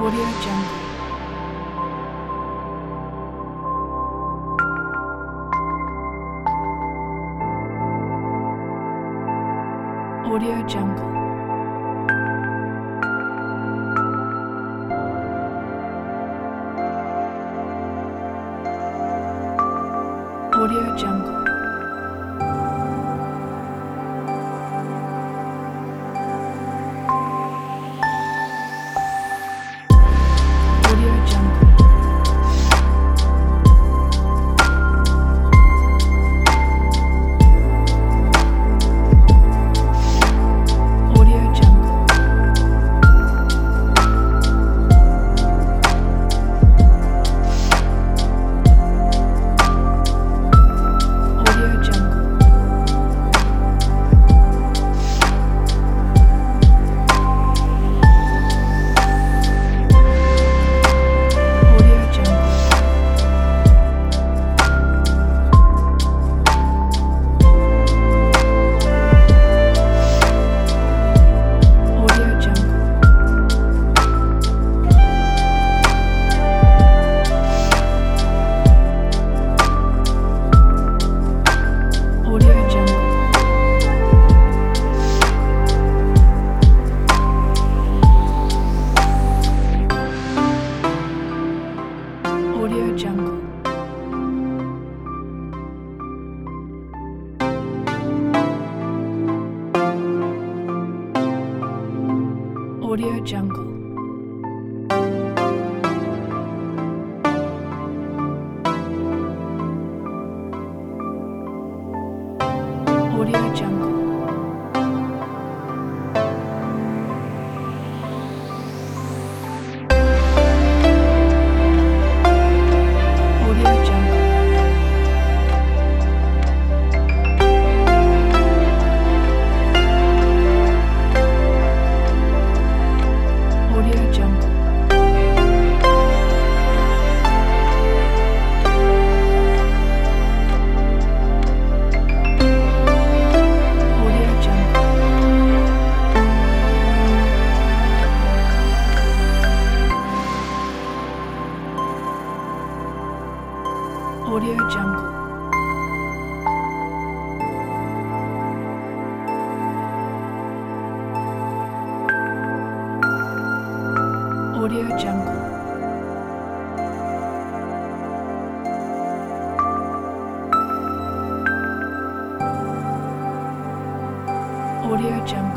Audio Jungle. Audio Jungle. Audio Jungle. Audio Jungle. Audio Jungle. Audio Jungle. Audio Jungle. Audio Jungle. Audio Jungle. Audio Jungle. Audio Jungle. Audio Jungle. Audio Jungle. Audio Jungle. Audio Jungle. Audio Jungle. Audio Jungle. Audio Jungle.